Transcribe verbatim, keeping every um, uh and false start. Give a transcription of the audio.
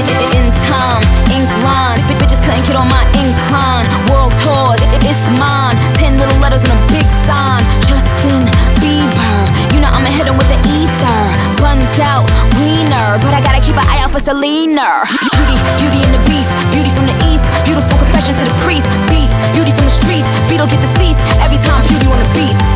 In time, ink line, bitches couldn't get on my incline. World tours, it's mine. Ten little letters and a big sign. Justin Bieber, you know I'ma hit him with the ether. Buns out, wiener, but I gotta keep an eye out for Selena. Beauty, beauty and the beast, beauty from the east. Beautiful confessions to the priest. Beast, beauty from the streets. Beetle get deceased every time beauty on the beat.